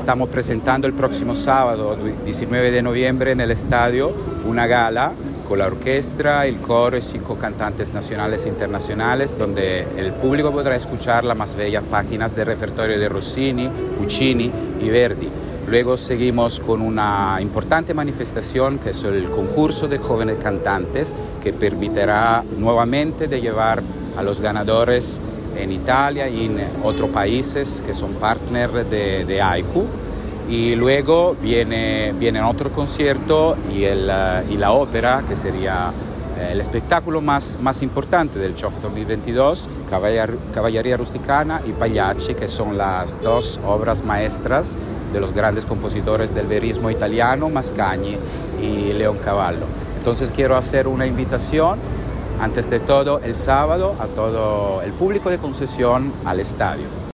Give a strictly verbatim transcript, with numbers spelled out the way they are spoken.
estamos presentando el próximo sábado, diecinueve de noviembre, en el estadio, una gala con la orquesta, el coro y cinco cantantes nacionales e internacionales, donde el público podrá escuchar las más bellas páginas del repertorio de Rossini, Puccini y Verdi. Luego seguimos con una importante manifestación que es el concurso de jóvenes cantantes, que permitirá nuevamente de llevar a los ganadores en Italia y en otros países que son partners de, de Haiku. Y luego viene, viene otro concierto y, el, y la ópera, que sería el espectáculo más, más importante del C H O F dos mil veintidós, Cavalleria, Cavalleria Rusticana y Pagliacci, que son las dos obras maestras de los grandes compositores del verismo italiano, Mascagni y Leoncavallo. Entonces quiero hacer una invitación, antes de todo, el sábado, a todo el público de Concesión al estadio.